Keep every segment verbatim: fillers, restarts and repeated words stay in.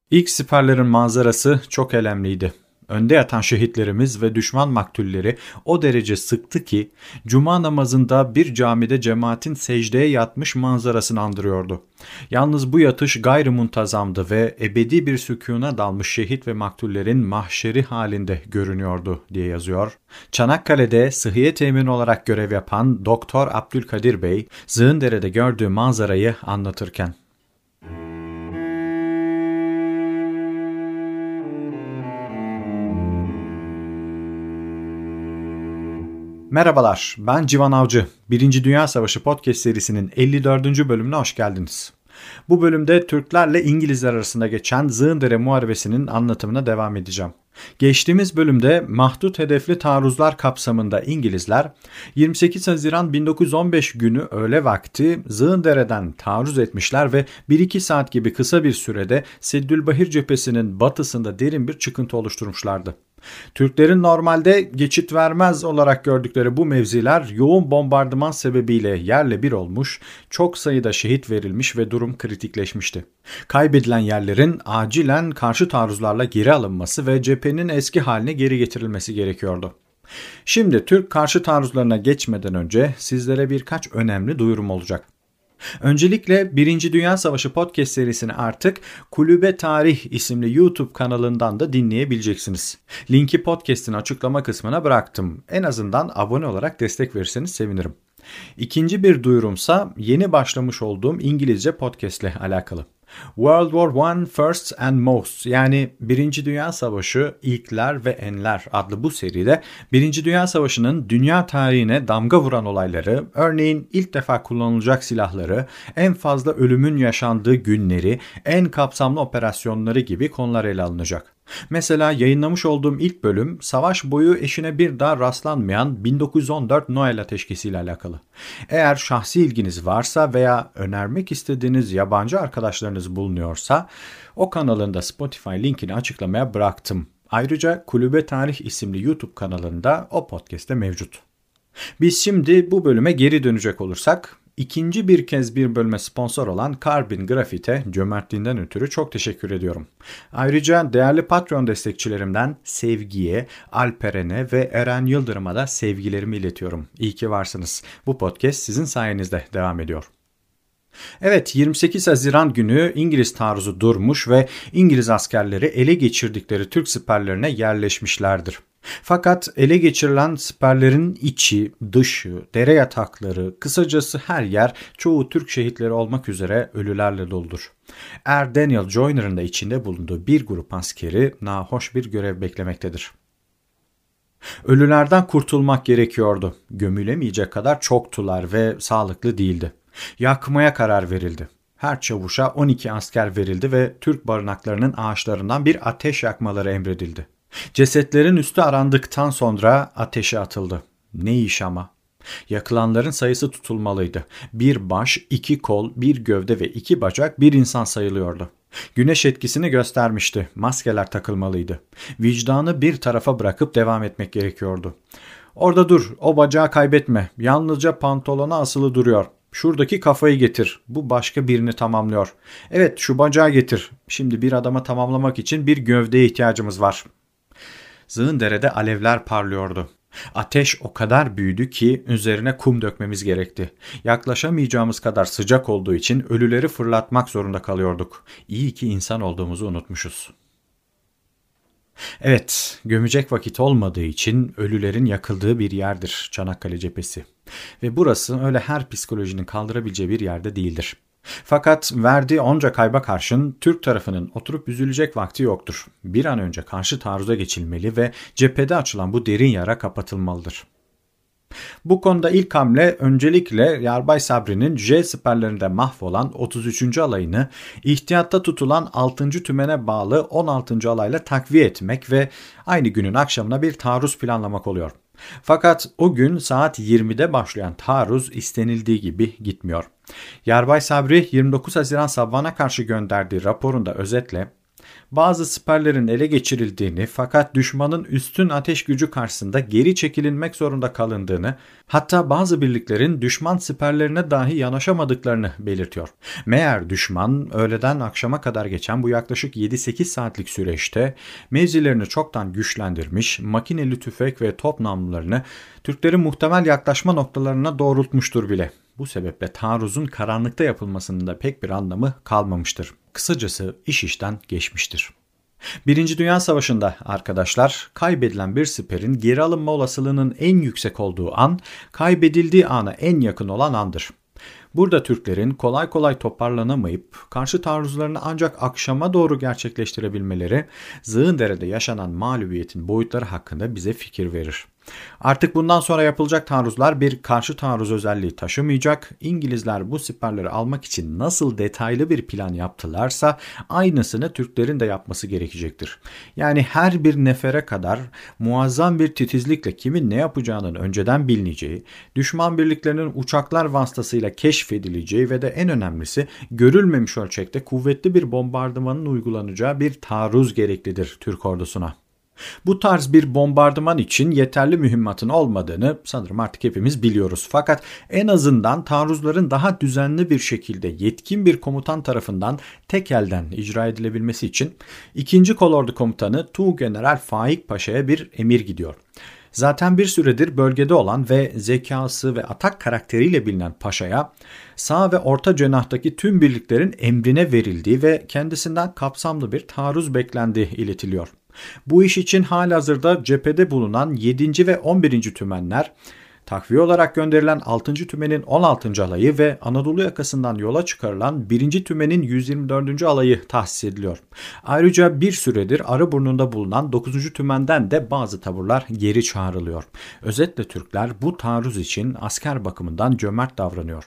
İlk siperlerin manzarası çok elemliydi. Önde yatan şehitlerimiz ve düşman maktulleri o derece sıktı ki cuma namazında bir camide cemaatin secdeye yatmış manzarasını andırıyordu. Yalnız bu yatış gayrimuntazamdı ve ebedi bir sükûna dalmış şehit ve maktullerin mahşeri halinde görünüyordu diye yazıyor. Çanakkale'de sıhhiye temini olarak görev yapan Doktor Abdülkadir Bey, Zığındere'de gördüğü manzarayı anlatırken. Merhabalar, ben Civan Avcı. Birinci Dünya Savaşı Podcast serisinin elli dördüncü bölümüne hoş geldiniz. Bu bölümde Türklerle İngilizler arasında geçen Zığındere Muharebesi'nin anlatımına devam edeceğim. Geçtiğimiz bölümde mahdut hedefli taarruzlar kapsamında İngilizler yirmi sekiz Haziran bin dokuz yüz on beş günü öğle vakti Zığındere'den taarruz etmişler ve bir iki saat gibi kısa bir sürede Seddülbahir cephesinin batısında derin bir çıkıntı oluşturmuşlardı. Türklerin normalde geçit vermez olarak gördükleri bu mevziler yoğun bombardıman sebebiyle yerle bir olmuş, çok sayıda şehit verilmiş ve durum kritikleşmişti. Kaybedilen yerlerin acilen karşı taarruzlarla geri alınması ve cephenin eski haline geri getirilmesi gerekiyordu. Şimdi Türk karşı taarruzlarına geçmeden önce sizlere birkaç önemli duyurum olacak. Öncelikle Birinci Dünya Savaşı Podcast serisini artık Kulübe Tarih isimli YouTube kanalından da dinleyebileceksiniz. Linki podcast'in açıklama kısmına bıraktım. En azından abone olarak destek verirseniz sevinirim. İkinci bir duyurumsa yeni başlamış olduğum İngilizce podcast ile alakalı. World War One Firsts and Most yani Birinci Dünya Savaşı İlkler ve Enler adlı bu seride Birinci Dünya Savaşı'nın dünya tarihine damga vuran olayları, örneğin ilk defa kullanılacak silahları, en fazla ölümün yaşandığı günleri, en kapsamlı operasyonları gibi konular ele alınacak. Mesela yayınlamış olduğum ilk bölüm savaş boyu eşine bir daha rastlanmayan bin dokuz yüz on dört Noel ateşkesi ile alakalı. Eğer şahsi ilginiz varsa veya önermek istediğiniz yabancı arkadaşlarınız bulunuyorsa o kanalın da Spotify linkini açıklamaya bıraktım. Ayrıca Kulübe Tarih isimli YouTube kanalında o podcast'te mevcut. Biz şimdi bu bölüme geri dönecek olursak, İkinci bir kez bir bölüme sponsor olan Carbon Graphite cömertliğinden ötürü çok teşekkür ediyorum. Ayrıca değerli Patreon destekçilerimden Sevgi'ye, Alperen'e ve Eren Yıldırım'a da sevgilerimi iletiyorum. İyi ki varsınız. Bu podcast sizin sayenizde devam ediyor. Evet, yirmi sekiz Haziran günü İngiliz taarruzu durmuş ve İngiliz askerleri ele geçirdikleri Türk siperlerine yerleşmişlerdir. Fakat ele geçirilen siperlerin içi, dışı, dere yatakları, kısacası her yer çoğu Türk şehitleri olmak üzere ölülerle doludur. Er Daniel Joyner'ın da içinde bulunduğu bir grup askeri nahoş bir görev beklemektedir. Ölülerden kurtulmak gerekiyordu. Gömülemeyecek kadar çoktular ve sağlıklı değildi. Yakmaya karar verildi. Her çavuşa on iki asker verildi ve Türk barınaklarının ağaçlarından bir ateş yakmaları emredildi. Cesetlerin üstü arandıktan sonra ateşe atıldı. Ne iş ama. Yakılanların sayısı tutulmalıydı. Bir baş, iki kol, bir gövde ve iki bacak bir insan sayılıyordu. Güneş etkisini göstermişti. Maskeler takılmalıydı. Vicdanı bir tarafa bırakıp devam etmek gerekiyordu. Orada dur, o bacağı kaybetme. Yalnızca pantolona asılı duruyor. Şuradaki kafayı getir. Bu başka birini tamamlıyor. Evet, şu bacağı getir. Şimdi bir adama tamamlamak için bir gövdeye ihtiyacımız var. Zığındere'de alevler parlıyordu. Ateş o kadar büyüdü ki üzerine kum dökmemiz gerekti. Yaklaşamayacağımız kadar sıcak olduğu için ölüleri fırlatmak zorunda kalıyorduk. İyi ki insan olduğumuzu unutmuşuz. Evet, gömecek vakit olmadığı için ölülerin yakıldığı bir yerdir Çanakkale cephesi. Ve burası öyle her psikolojinin kaldırabileceği bir yerde değildir. Fakat verdiği onca kayba karşın Türk tarafının oturup üzülecek vakti yoktur. Bir an önce karşı taarruza geçilmeli ve cephede açılan bu derin yara kapatılmalıdır. Bu konuda ilk hamle öncelikle Yarbay Sabri'nin J siperlerinde mahvolan otuz üçüncü alayını ihtiyatta tutulan altıncı tümene bağlı on altıncı alayla takviye etmek ve aynı günün akşamına bir taarruz planlamak oluyor. Fakat o gün saat yirmide başlayan taarruz istenildiği gibi gitmiyor. Yarbay Sabri yirmi dokuz Haziran sabahına karşı gönderdiği raporunda özetle Bazı siperlerin ele geçirildiğini fakat düşmanın üstün ateş gücü karşısında geri çekilinmek zorunda kalındığını, hatta bazı birliklerin düşman siperlerine dahi yanaşamadıklarını belirtiyor. Meğer düşman öğleden akşama kadar geçen bu yaklaşık yedi sekiz saatlik süreçte mevzilerini çoktan güçlendirmiş, makineli tüfek ve top namlularını Türklerin muhtemel yaklaşma noktalarına doğrultmuştur bile. Bu sebeple taarruzun karanlıkta yapılmasının da pek bir anlamı kalmamıştır. Kısacası iş işten geçmiştir. Birinci Dünya Savaşı'nda arkadaşlar, kaybedilen bir siperin geri alınma olasılığının en yüksek olduğu an, kaybedildiği ana en yakın olan andır. Burada Türklerin kolay kolay toparlanamayıp karşı taarruzlarını ancak akşama doğru gerçekleştirebilmeleri, Zığındere'de yaşanan mağlubiyetin boyutları hakkında bize fikir verir. Artık bundan sonra yapılacak taarruzlar bir karşı taarruz özelliği taşımayacak. İngilizler bu siperleri almak için nasıl detaylı bir plan yaptılarsa aynısını Türklerin de yapması gerekecektir. Yani her bir nefere kadar muazzam bir titizlikle kimin ne yapacağının önceden bilineceği, düşman birliklerinin uçaklar vasıtasıyla keşfedileceği ve de en önemlisi görülmemiş ölçekte kuvvetli bir bombardımanın uygulanacağı bir taarruz gereklidir Türk ordusuna. Bu tarz bir bombardıman için yeterli mühimmatın olmadığını sanırım artık hepimiz biliyoruz. Fakat en azından taarruzların daha düzenli bir şekilde yetkin bir komutan tarafından tek elden icra edilebilmesi için ikinci Kolordu Komutanı Tuğgeneral Faik Paşa'ya bir emir gidiyor. Zaten bir süredir bölgede olan ve zekası ve atak karakteriyle bilinen Paşa'ya sağ ve orta cenahtaki tüm birliklerin emrine verildiği ve kendisinden kapsamlı bir taarruz beklendiği iletiliyor. Bu iş için halihazırda cephede bulunan yedinci ve on birinci tümenler, takviye olarak gönderilen altıncı tümenin on altıncı alayı ve Anadolu yakasından yola çıkarılan birinci tümenin yüz yirmi dördüncü alayı tahsis ediliyor. Ayrıca bir süredir Arıburnu'nda bulunan dokuzuncu tümenden de bazı taburlar geri çağrılıyor. Özetle Türkler bu taarruz için asker bakımından cömert davranıyor.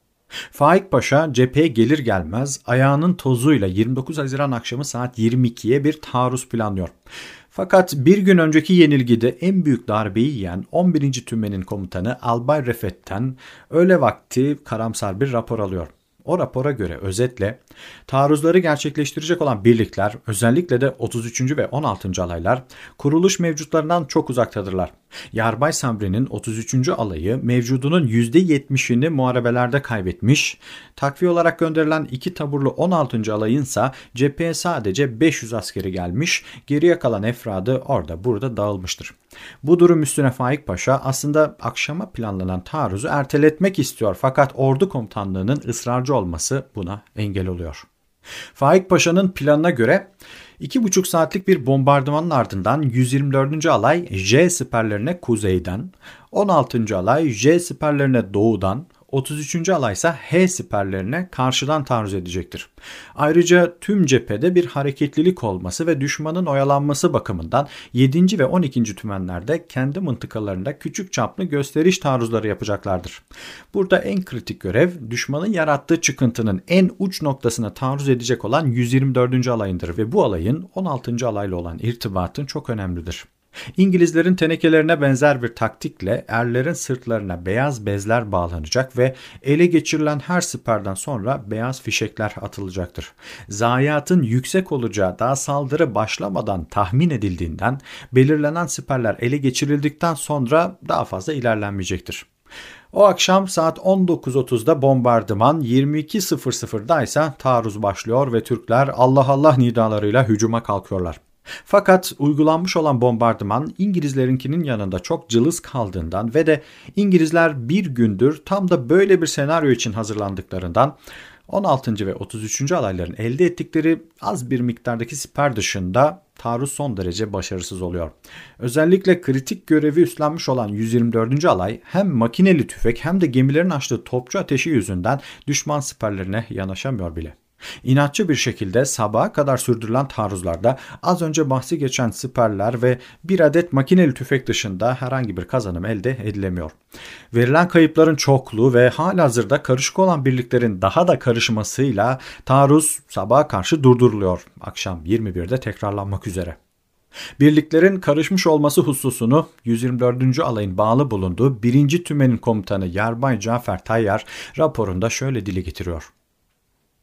Faik Paşa cepheye gelir gelmez ayağının tozuyla yirmi dokuz Haziran akşamı saat yirmi ikiye bir taarruz planlıyor. Fakat bir gün önceki yenilgide en büyük darbeyi yiyen on birinci tümenin komutanı Albay Refet'ten öğle vakti karamsar bir rapor alıyor. O rapora göre özetle taarruzları gerçekleştirecek olan birlikler, özellikle de otuz üçüncü ve on altıncı alaylar kuruluş mevcutlarından çok uzaktadırlar. Yarbay Sabri'nin otuz üçüncü alayı mevcudunun yüzde yetmişini muharebelerde kaybetmiş, takviye olarak gönderilen iki taburlu on altıncı alayınsa cepheye sadece beş yüz askeri gelmiş, geriye kalan efradı orada burada dağılmıştır. Bu durum üstüne Faik Paşa aslında akşama planlanan taarruzu erteletmek istiyor fakat ordu komutanlığının ısrarcı olması buna engel oluyor. Faik Paşa'nın planına göre iki buçuk saatlik bir bombardımanın ardından yüz yirmi dördüncü alay J siperlerine kuzeyden, on altıncı alay J siperlerine doğudan, otuz üçüncü alay ise H siperlerine karşıdan taarruz edecektir. Ayrıca tüm cephede bir hareketlilik olması ve düşmanın oyalanması bakımından yedinci ve on ikinci tümenlerde kendi mıntıkalarında küçük çaplı gösteriş taarruzları yapacaklardır. Burada en kritik görev düşmanın yarattığı çıkıntının en uç noktasına taarruz edecek olan yüz yirmi dördüncü alayındır ve bu alayın on altıncı alayla olan irtibatın çok önemlidir. İngilizlerin tenekelerine benzer bir taktikle erlerin sırtlarına beyaz bezler bağlanacak ve ele geçirilen her siperden sonra beyaz fişekler atılacaktır. Zayiatın yüksek olacağı daha saldırı başlamadan tahmin edildiğinden belirlenen siperler ele geçirildikten sonra daha fazla ilerlenmeyecektir. O akşam saat on dokuz otuzda bombardıman, yirmi iki sıfırda ise taarruz başlıyor ve Türkler Allah Allah nidalarıyla hücuma kalkıyorlar. Fakat uygulanmış olan bombardıman İngilizlerinkinin yanında çok cılız kaldığından ve de İngilizler bir gündür tam da böyle bir senaryo için hazırlandıklarından on altıncı ve otuz üçüncü alayların elde ettikleri az bir miktardaki siper dışında taarruz son derece başarısız oluyor. Özellikle kritik görevi üstlenmiş olan yüz yirmi dördüncü alay hem makineli tüfek hem de gemilerin açtığı topçu ateşi yüzünden düşman siperlerine yanaşamıyor bile. İnatçı bir şekilde sabaha kadar sürdürülen taarruzlarda az önce bahsi geçen siperler ve bir adet makineli tüfek dışında herhangi bir kazanım elde edilemiyor. Verilen kayıpların çokluğu ve halihazırda karışık olan birliklerin daha da karışmasıyla taarruz sabaha karşı durduruluyor. Akşam yirmi birde tekrarlanmak üzere. Birliklerin karışmış olması hususunu yüz yirmi dördüncü alayın bağlı bulunduğu birinci tümenin komutanı Yarbay Cafer Tayyar raporunda şöyle dile getiriyor.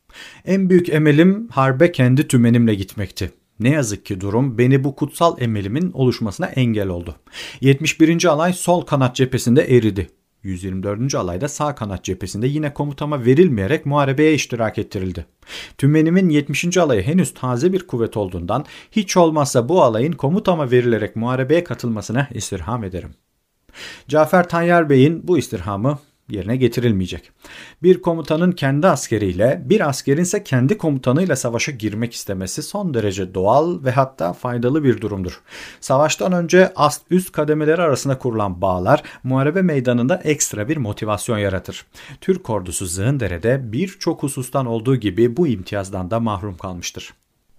En büyük emelim harbe kendi tümenimle gitmekti. Ne yazık ki durum beni bu kutsal emelimin oluşmasına engel oldu. yetmiş birinci alay sol kanat cephesinde eridi. yüz yirmi dördüncü alayda sağ kanat cephesinde yine komutama verilmeyerek muharebeye iştirak ettirildi. Tümenimin yetmişinci alayı henüz taze bir kuvvet olduğundan hiç olmazsa bu alayın komutama verilerek muharebeye katılmasına istirham ederim. Cafer Tayyar Bey'in bu istirhamı yerine getirilmeyecek. Bir komutanın kendi askeriyle, bir askerin ise kendi komutanıyla savaşa girmek istemesi son derece doğal ve hatta faydalı bir durumdur. Savaştan önce ast üst kademeleri arasında kurulan bağlar muharebe meydanında ekstra bir motivasyon yaratır. Türk ordusu Zığındere'de birçok husustan olduğu gibi bu imtiyazdan da mahrum kalmıştır.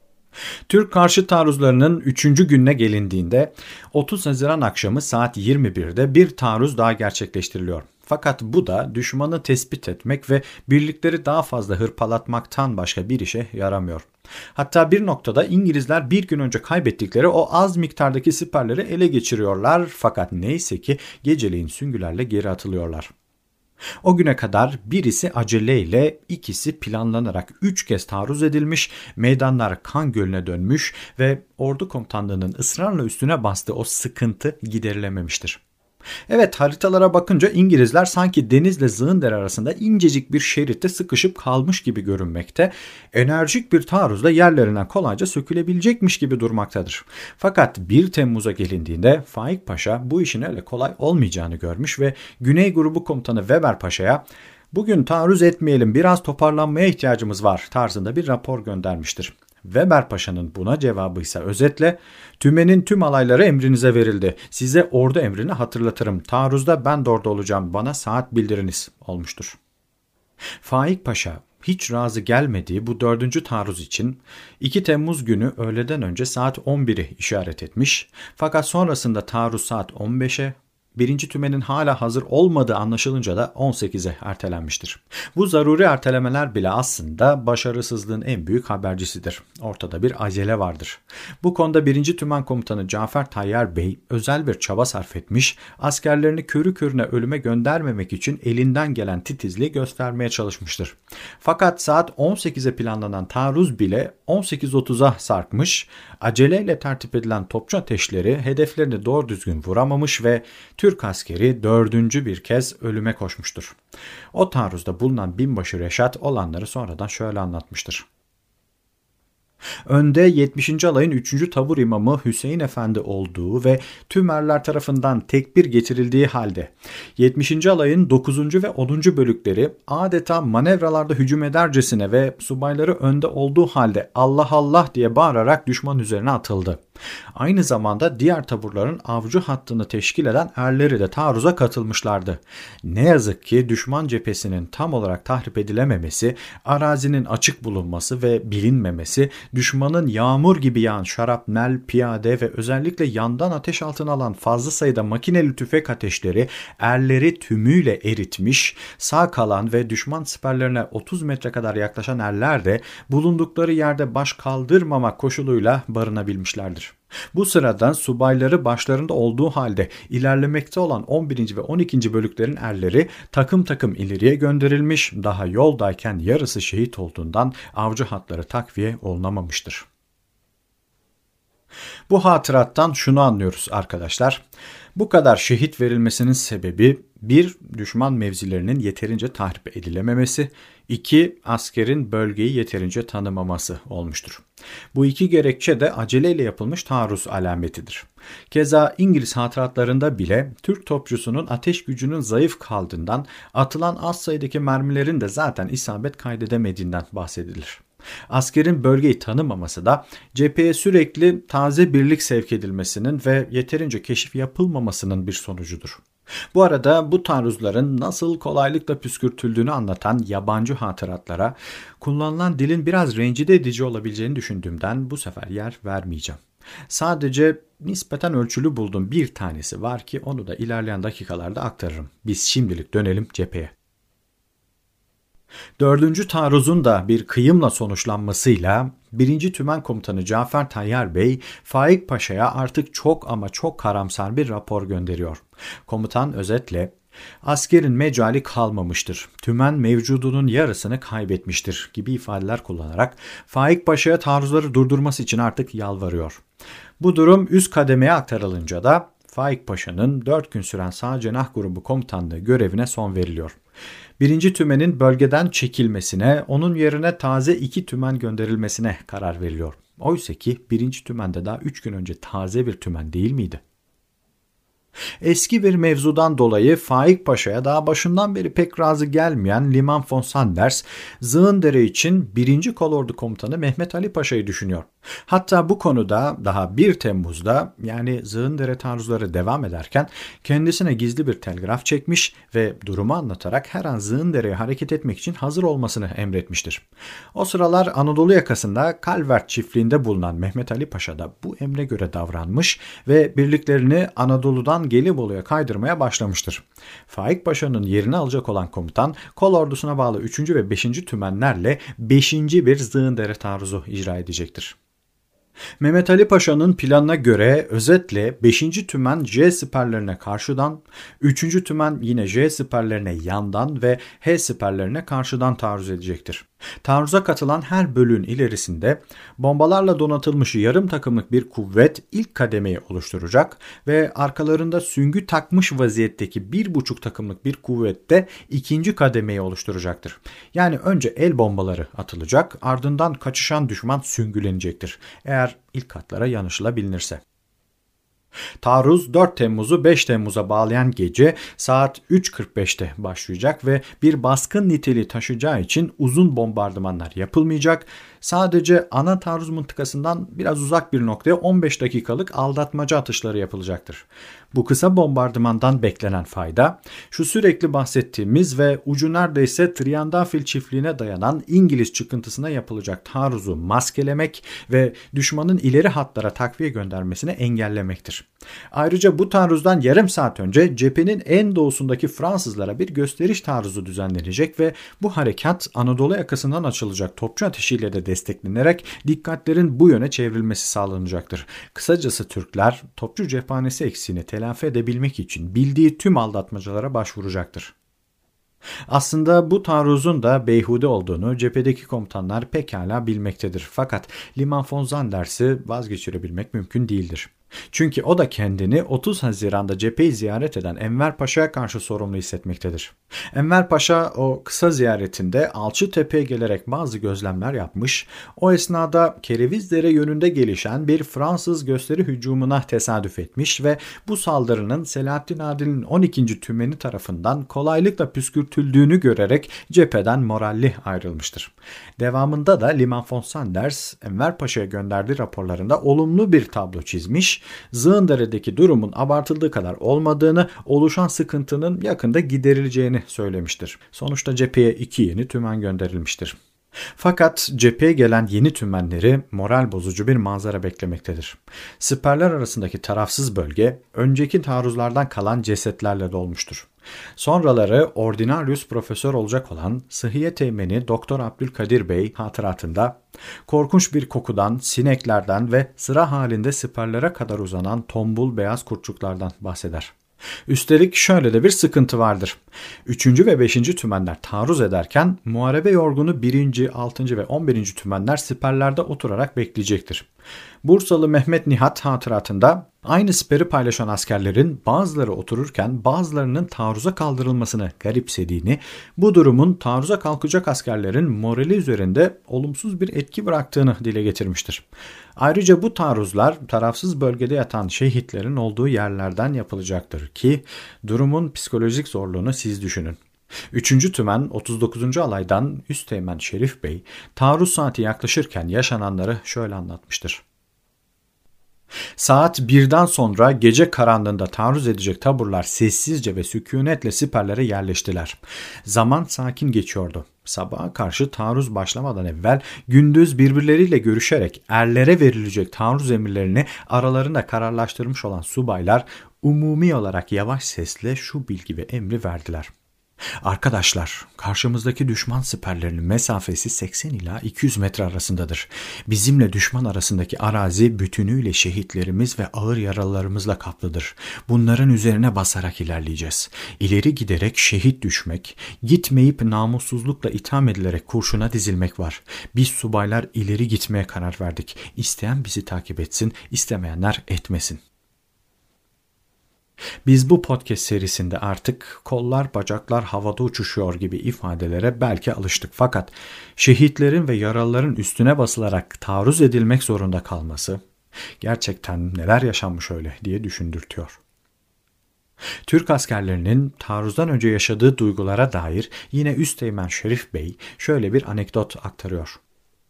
Türk karşı taarruzlarının üçüncü gününe gelindiğinde otuz Haziran akşamı saat yirmi birde bir taarruz daha gerçekleştiriliyor. Fakat bu da düşmanı tespit etmek ve birlikleri daha fazla hırpalatmaktan başka bir işe yaramıyor. Hatta bir noktada İngilizler bir gün önce kaybettikleri o az miktardaki siperleri ele geçiriyorlar fakat neyse ki geceleyin süngülerle geri atılıyorlar. O güne kadar birisi aceleyle, ikisi planlanarak üç kez taarruz edilmiş, meydanlar kan gölüne dönmüş ve ordu komutanlığının ısrarla üstüne bastığı o sıkıntı giderilememiştir. Evet, haritalara bakınca İngilizler sanki denizle Zığındere arasında incecik bir şeritte sıkışıp kalmış gibi görünmekte, enerjik bir taarruzla yerlerinden kolayca sökülebilecekmiş gibi durmaktadır. Fakat bir Temmuz'a gelindiğinde Faik Paşa bu işin öyle kolay olmayacağını görmüş ve Güney Grubu Komutanı Weber Paşa'ya "Bugün taarruz etmeyelim, biraz toparlanmaya ihtiyacımız var" tarzında bir rapor göndermiştir. Weber Paşa'nın buna cevabı ise özetle "Tümenin tüm alayları emrinize verildi. Size ordu emrini hatırlatırım. Taarruzda ben de orada olacağım. Bana saat bildiriniz" olmuştur. Faik Paşa hiç razı gelmediği bu dördüncü taarruz için iki Temmuz günü öğleden önce saat on biri işaret etmiş. Fakat sonrasında taarruz saat on beşe, birinci tümenin hala hazır olmadığı anlaşılınca da on sekize ertelenmiştir. Bu zaruri ertelemeler bile aslında başarısızlığın en büyük habercisidir. Ortada bir acele vardır. Bu konuda birinci Tümen Komutanı Cafer Tayyar Bey özel bir çaba sarf etmiş, askerlerini körü körüne ölüme göndermemek için elinden gelen titizliği göstermeye çalışmıştır. Fakat saat on sekize planlanan taarruz bile on sekiz otuza sarkmış, aceleyle tertip edilen topçu ateşleri hedeflerini doğru düzgün vuramamış ve Türk askeri dördüncü bir kez ölüme koşmuştur. O taarruzda bulunan binbaşı Reşat olanları sonradan şöyle anlatmıştır. Önde yetmişinci alayın üçüncü tabur imamı Hüseyin Efendi olduğu ve tüm erler tarafından tekbir getirildiği halde yetmişinci alayın dokuzuncu ve onuncu bölükleri adeta manevralarda hücum edercesine ve subayları önde olduğu halde "Allah Allah" diye bağırarak düşman üzerine atıldı. Aynı zamanda diğer taburların avcı hattını teşkil eden erleri de taarruza katılmışlardı. Ne yazık ki düşman cephesinin tam olarak tahrip edilememesi, arazinin açık bulunması ve bilinmemesi, düşmanın yağmur gibi yağan şarapnel, piyade ve özellikle yandan ateş altına alan fazla sayıda makineli tüfek ateşleri erleri tümüyle eritmiş, sağ kalan ve düşman siperlerine otuz metre kadar yaklaşan erler de bulundukları yerde baş kaldırmamak koşuluyla barınabilmişlerdir. Bu sırada subayları başlarında olduğu halde ilerlemekte olan on birinci ve on ikinci bölüklerin erleri takım takım ileriye gönderilmiş, daha yoldayken yarısı şehit olduğundan avcı hatları takviye olunamamıştır. Bu hatırattan şunu anlıyoruz arkadaşlar. Bu kadar şehit verilmesinin sebebi bir Düşman mevzilerinin yeterince tahrip edilememesi, iki Askerin bölgeyi yeterince tanımaması olmuştur. Bu iki gerekçe de aceleyle yapılmış taarruz alametidir. Keza İngiliz hatıratlarında bile Türk topçusunun ateş gücünün zayıf kaldığından, atılan az sayıdaki mermilerin de zaten isabet kaydedemediğinden bahsedilir. Askerin bölgeyi tanımaması da cepheye sürekli taze birlik sevk edilmesinin ve yeterince keşif yapılmamasının bir sonucudur. Bu arada bu taarruzların nasıl kolaylıkla püskürtüldüğünü anlatan yabancı hatıratlara kullanılan dilin biraz rencide edici olabileceğini düşündüğümden bu sefer yer vermeyeceğim. Sadece nispeten ölçülü bulduğum bir tanesi var ki onu da ilerleyen dakikalarda aktarırım. Biz şimdilik dönelim cepheye. Dördüncü taarruzun da bir kıyımla sonuçlanmasıyla birinci Tümen Komutanı Cafer Tayyar Bey, Faik Paşa'ya artık çok ama çok karamsar bir rapor gönderiyor. Komutan özetle, Askerin mecali kalmamıştır, tümen mevcudunun yarısını kaybetmiştir gibi ifadeler kullanarak Faik Paşa'ya taarruzları durdurması için artık yalvarıyor. Bu durum üst kademeye aktarılınca da Faik Paşa'nın dört gün süren Sağ Cenah Grubu Komutanlığı görevine son veriliyor. Birinci tümenin bölgeden çekilmesine, onun yerine taze iki tümen gönderilmesine karar veriliyor. Oysa ki birinci tümende daha üç gün önce taze bir tümen değil miydi? Eski bir mevzudan dolayı Faik Paşa'ya daha başından beri pek razı gelmeyen Liman von Sanders, Zığındere için birinci Kolordu Komutanı Mehmet Ali Paşa'yı düşünüyor. Hatta bu konuda daha bir Temmuz'da, yani Zığındere taarruzları devam ederken kendisine gizli bir telgraf çekmiş ve durumu anlatarak her an Zığındere'ye hareket etmek için hazır olmasını emretmiştir. O sıralar Anadolu yakasında Kalvert çiftliğinde bulunan Mehmet Ali Paşa da bu emre göre davranmış ve birliklerini Anadolu'dan Gelibolu'ya kaydırmaya başlamıştır. Faik Paşa'nın yerini alacak olan komutan, kol ordusuna bağlı üçüncü ve beşinci tümenlerle beşinci bir Zığındere taarruzu icra edecektir. Mehmet Ali Paşa'nın planına göre özetle beşinci tümen J siperlerine karşıdan, üçüncü tümen yine J siperlerine yandan ve H siperlerine karşıdan taarruz edecektir. Taarruza katılan her bölüğün ilerisinde bombalarla donatılmış yarım takımlık bir kuvvet ilk kademeyi oluşturacak ve arkalarında süngü takmış vaziyetteki bir buçuk takımlık bir kuvvet de ikinci kademeyi oluşturacaktır. Yani önce el bombaları atılacak, ardından kaçışan düşman süngülenecektir, eğer ilk hatlara yanışılabilirse. Taarruz dört Temmuz'u beş Temmuz'a bağlayan gece saat üç kırk beşte başlayacak ve bir baskın niteliği taşıyacağı için uzun bombardımanlar yapılmayacak. Sadece ana taarruz mıntıkasından biraz uzak bir noktaya on beş dakikalık aldatmaca atışları yapılacaktır. Bu kısa bombardımandan beklenen fayda, şu sürekli bahsettiğimiz ve ucu neredeyse Triandafil çiftliğine dayanan İngiliz çıkıntısına yapılacak taarruzu maskelemek ve düşmanın ileri hatlara takviye göndermesini engellemektir. Ayrıca bu taarruzdan yarım saat önce cephenin en doğusundaki Fransızlara bir gösteriş taarruzu düzenlenecek ve bu harekat Anadolu yakasından açılacak topçu ateşiyle de desteklenerek dikkatlerin bu yöne çevrilmesi sağlanacaktır. Kısacası Türkler topçu cephanesi eksiğini telafi edebilmek için bildiği tüm aldatmacalara başvuracaktır. Aslında bu taarruzun da beyhude olduğunu cephedeki komutanlar pekala bilmektedir. Fakat Liman von Sanders'i vazgeçirebilmek mümkün değildir. Çünkü o da kendini otuz Haziran'da cepheyi ziyaret eden Enver Paşa'ya karşı sorumlu hissetmektedir. Enver Paşa o kısa ziyaretinde Alçıtepe'ye gelerek bazı gözlemler yapmış, o esnada Kerevizdere yönünde gelişen bir Fransız gösteri hücumuna tesadüf etmiş ve bu saldırının Selahaddin Adil'in on ikinci tümeni tarafından kolaylıkla püskürtüldüğünü görerek cepheden moralli ayrılmıştır. Devamında da Liman von Sanders, Enver Paşa'ya gönderdiği raporlarında olumlu bir tablo çizmiş, Zığındere'deki durumun abartıldığı kadar olmadığını, oluşan sıkıntının yakında giderileceğini söylemiştir. Sonuçta cepheye iki yeni tümen gönderilmiştir. Fakat cepheye gelen yeni tümenleri moral bozucu bir manzara beklemektedir. Siperler arasındaki tarafsız bölge önceki taarruzlardan kalan cesetlerle dolmuştur. Sonraları ordinarius profesör olacak olan Sıhhiye Teğmeni Doktor Abdülkadir Bey hatıratında korkunç bir kokudan, sineklerden ve sıra halinde siperlere kadar uzanan tombul beyaz kurtçuklardan bahseder. Üstelik şöyle de bir sıkıntı vardır. Üçüncü ve beşinci tümenler taarruz ederken muharebe yorgunu birinci, altıncı ve on birinci tümenler siperlerde oturarak bekleyecektir. Bursalı Mehmet Nihat hatıratında aynı siperi paylaşan askerlerin bazıları otururken bazılarının taarruza kaldırılmasını garipsediğini, bu durumun taarruza kalkacak askerlerin morali üzerinde olumsuz bir etki bıraktığını dile getirmiştir. Ayrıca bu taarruzlar tarafsız bölgede yatan şehitlerin olduğu yerlerden yapılacaktır ki durumun psikolojik zorluğunu siz düşünün. Üçüncü tümen otuz dokuzuncu alaydan Üsteğmen Şerif Bey taarruz saati yaklaşırken yaşananları şöyle anlatmıştır. Saat birden sonra gece karanlığında taarruz edecek taburlar sessizce ve sükunetle siperlere yerleştiler. Zaman sakin geçiyordu. Sabaha karşı taarruz başlamadan evvel gündüz birbirleriyle görüşerek erlere verilecek taarruz emirlerini aralarında kararlaştırmış olan subaylar umumi olarak yavaş sesle şu bilgi ve emri verdiler. Arkadaşlar, karşımızdaki düşman siperlerinin mesafesi seksen ila iki yüz metre arasındadır. Bizimle düşman arasındaki arazi bütünüyle şehitlerimiz ve ağır yaralılarımızla kaplıdır. Bunların üzerine basarak ilerleyeceğiz. İleri giderek şehit düşmek, gitmeyip namussuzlukla itham edilerek kurşuna dizilmek var. Biz subaylar ileri gitmeye karar verdik. İsteyen bizi takip etsin, istemeyenler etmesin. Biz bu podcast serisinde artık kollar bacaklar havada uçuşuyor gibi ifadelere belki alıştık, fakat şehitlerin ve yaralıların üstüne basılarak taarruz edilmek zorunda kalması gerçekten neler yaşanmış öyle diye düşündürtüyor. Türk askerlerinin taarruzdan önce yaşadığı duygulara dair yine Üsteğmen Şerif Bey şöyle bir anekdot aktarıyor.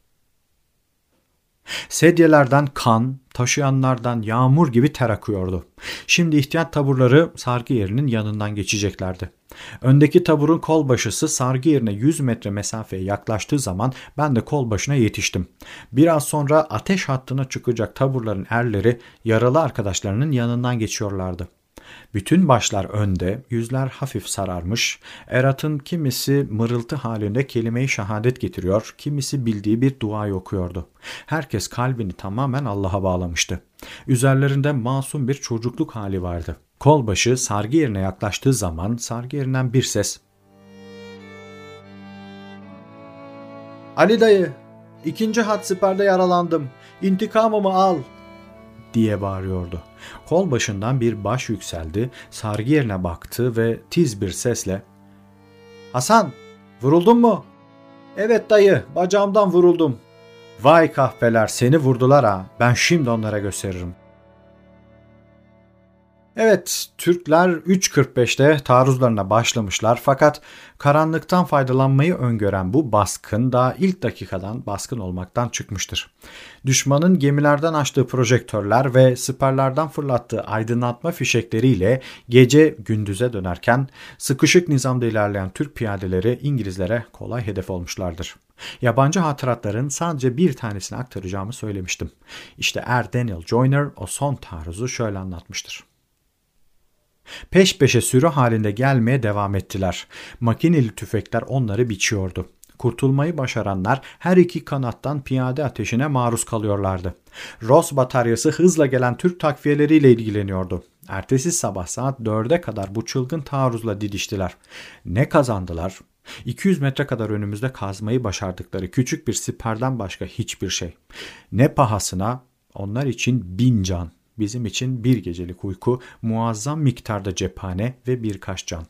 Sedyelerden kan, taşıyanlardan yağmur gibi ter akıyordu. Şimdi ihtiyat taburları sargı yerinin yanından geçeceklerdi. Öndeki taburun kolbaşısı sargı yerine yüz metre mesafeye yaklaştığı zaman ben de kolbaşına yetiştim. Biraz sonra ateş hattına çıkacak taburların erleri yaralı arkadaşlarının yanından geçiyorlardı. Bütün başlar önde, yüzler hafif sararmış, eratın kimisi mırıltı halinde kelime-i şehadet getiriyor, kimisi bildiği bir duayı okuyordu. Herkes kalbini tamamen Allah'a bağlamıştı. Üzerlerinde masum bir çocukluk hali vardı. Kolbaşı sargı yerine yaklaştığı zaman sargı yerinden bir ses: "Ali dayı, ikinci hat siperde yaralandım, intikamımı al!" diye bağırıyordu. Kol başından bir baş yükseldi, sargı yerine baktı ve tiz bir sesle "Hasan, vuruldun mu?" "Evet dayı, bacağımdan vuruldum." "Vay kahpeler, seni vurdular ha, ben şimdi onlara gösteririm." Evet, Türkler üç kırk beşte taarruzlarına başlamışlar, fakat karanlıktan faydalanmayı öngören bu baskın daha ilk dakikadan baskın olmaktan çıkmıştır. Düşmanın gemilerden açtığı projektörler ve siperlerden fırlattığı aydınlatma fişekleriyle gece gündüze dönerken sıkışık nizamda ilerleyen Türk piyadeleri İngilizlere kolay hedef olmuşlardır. Yabancı hatıratların sadece bir tanesini aktaracağımı söylemiştim. İşte Er Daniel Joyner o son taarruzu şöyle anlatmıştır. Peş peşe sürü halinde gelmeye devam ettiler. Makineli tüfekler onları biçiyordu. Kurtulmayı başaranlar her iki kanattan piyade ateşine maruz kalıyorlardı. Ross bataryası hızla gelen Türk takviyeleriyle ilgileniyordu. Ertesi sabah saat dörde kadar bu çılgın taarruzla didiştiler. Ne kazandılar? iki yüz metre kadar önümüzde kazmayı başardıkları küçük bir siperden başka hiçbir şey. Ne pahasına? Onlar için bin can. Bizim için bir gecelik uyku, muazzam miktarda cephane ve birkaç can.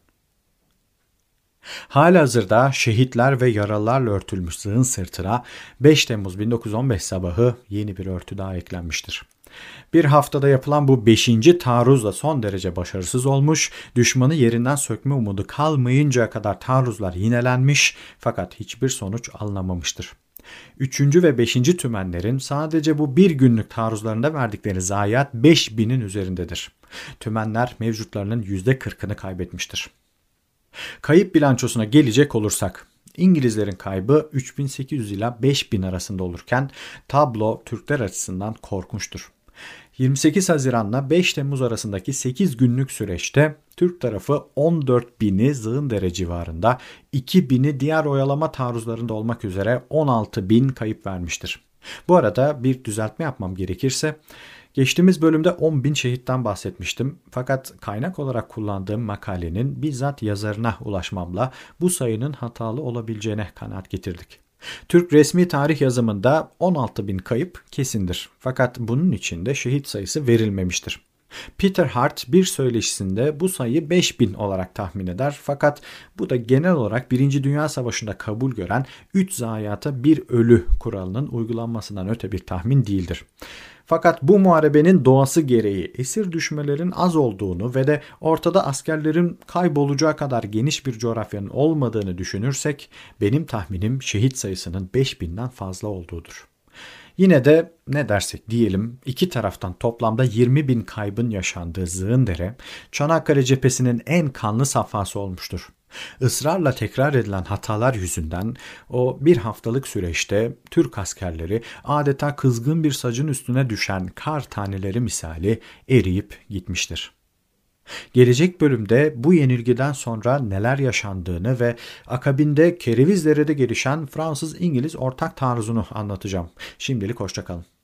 Halihazırda şehitler ve yaralılarla örtülmüş zığın sırtına beş Temmuz bin dokuz yüz on beş sabahı yeni bir örtü daha eklenmiştir. Bir haftada yapılan bu beşinci taarruz da son derece başarısız olmuş, düşmanı yerinden sökme umudu kalmayıncaya kadar taarruzlar yinelenmiş, fakat hiçbir sonuç alınamamıştır. Üçüncü ve beşinci tümenlerin sadece bu bir günlük taarruzlarında verdikleri zayiat beş binin üzerindedir. Tümenler mevcutlarının yüzde kırkını kaybetmiştir. Kayıp bilançosuna gelecek olursak, İngilizlerin kaybı üç bin sekiz yüz ila beş bin arasında olurken tablo Türkler açısından korkunçtur. yirmi sekiz Haziran'la beş Temmuz arasındaki sekiz günlük süreçte Türk tarafı on dört bini Zığındere civarında, iki bini diğer oyalama taarruzlarında olmak üzere on altı bin kayıp vermiştir. Bu arada bir düzeltme yapmam gerekirse, geçtiğimiz bölümde on bin şehitten bahsetmiştim, fakat kaynak olarak kullandığım makalenin bizzat yazarına ulaşmamla bu sayının hatalı olabileceğine kanaat getirdik. Türk resmi tarih yazımında on altı bin kayıp kesindir, fakat bunun içinde şehit sayısı verilmemiştir. Peter Hart bir söyleşisinde bu sayıyı beş bin olarak tahmin eder, fakat bu da genel olarak Birinci Dünya Savaşı'nda kabul gören üç zayiata bir ölü kuralının uygulanmasından öte bir tahmin değildir. Fakat bu muharebenin doğası gereği esir düşmelerin az olduğunu ve de ortada askerlerin kaybolacağı kadar geniş bir coğrafyanın olmadığını düşünürsek, benim tahminim şehit sayısının beş binden fazla olduğudur. Yine de ne dersek diyelim, iki taraftan toplamda yirmi bin kaybın yaşandığı Zığındere, Çanakkale cephesinin en kanlı safhası olmuştur. Israrla tekrar edilen hatalar yüzünden o bir haftalık süreçte Türk askerleri adeta kızgın bir sacın üstüne düşen kar taneleri misali eriyip gitmiştir. Gelecek bölümde bu yenilgiden sonra neler yaşandığını ve akabinde Kerevizdere'de gelişen Fransız-İngiliz ortak taarruzunu anlatacağım. Şimdilik hoşça kalın.